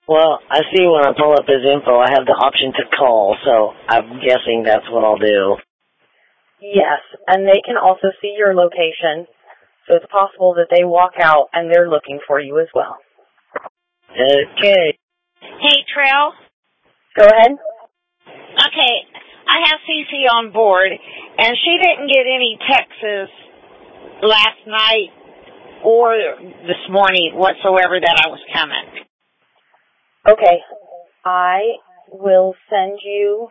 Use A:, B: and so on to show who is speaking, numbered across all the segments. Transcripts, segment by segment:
A: Well, I see when I pull up his info, I have the option to call, so I'm guessing that's what I'll do.
B: Yes, and they can also see your location, so it's possible that they walk out and they're looking for you as well.
A: Okay.
C: Hey, Trail.
B: Go ahead.
C: Okay, I have Cece on board, and she didn't get any texts last night or this morning whatsoever that I was coming.
B: Okay, I will send you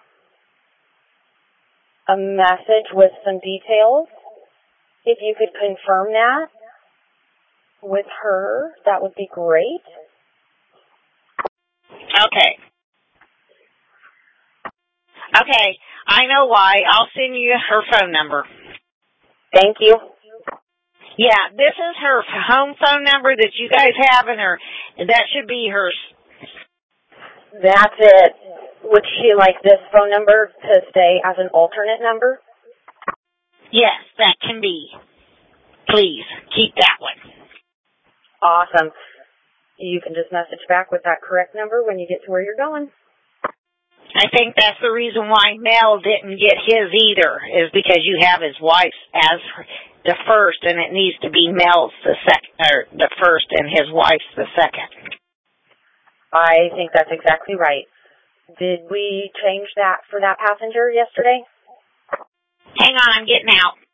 B: a message with some details. If you could confirm that with her, that would be great.
C: Okay. Okay, I know why. I'll send you her phone number.
B: Thank you.
C: Yeah, this is her home phone number that you guys have in her. That should be hers.
B: That's it. Would she like this phone number to stay as an alternate number?
C: Yes, that can be. Please, keep that one.
B: Awesome. You can just message back with that correct number when you get to where you're going.
C: I think that's the reason why Mel didn't get his either, is because you have his wife's as the first, and it needs to be Mel's the second, or the first, and his wife's the second.
B: I think that's exactly right. Did we change that for that passenger yesterday?
C: Hang on, I'm getting out.